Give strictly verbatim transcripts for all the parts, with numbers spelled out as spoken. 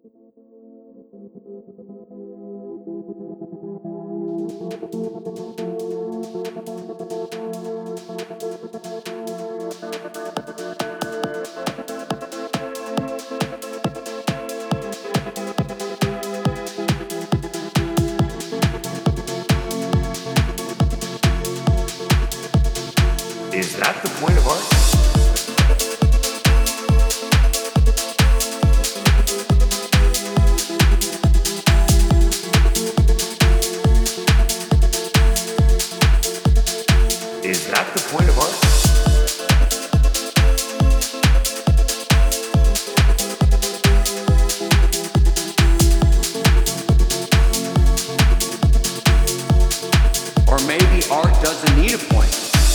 Is that the point of art? Is that the point of art? Or maybe art doesn't need a point.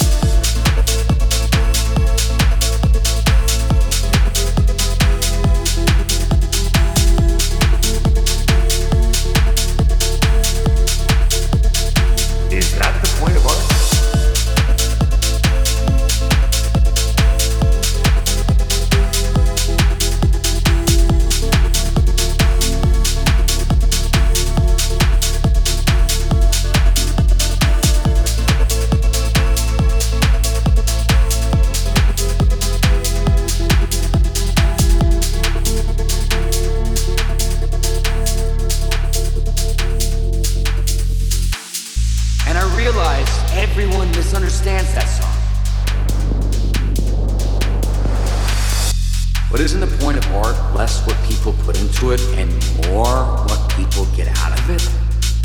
Is that the point of art? And I realize everyone misunderstands that song. But isn't the point of art less what people put into it and more what people get out of it?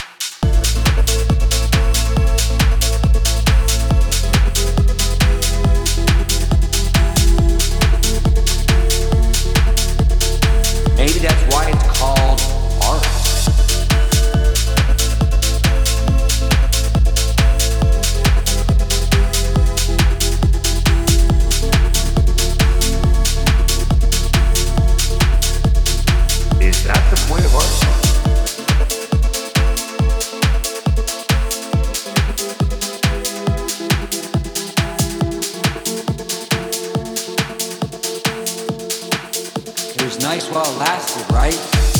Maybe that's why it's called art. Is that the point of art? It was nice while it lasted, right?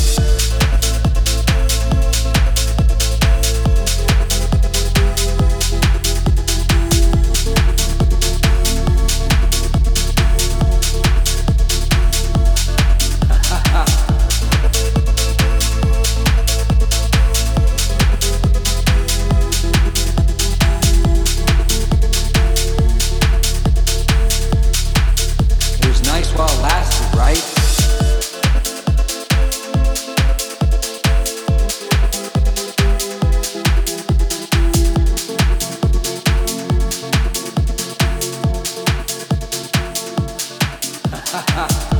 It was nice while it lasted, right? Ha ha.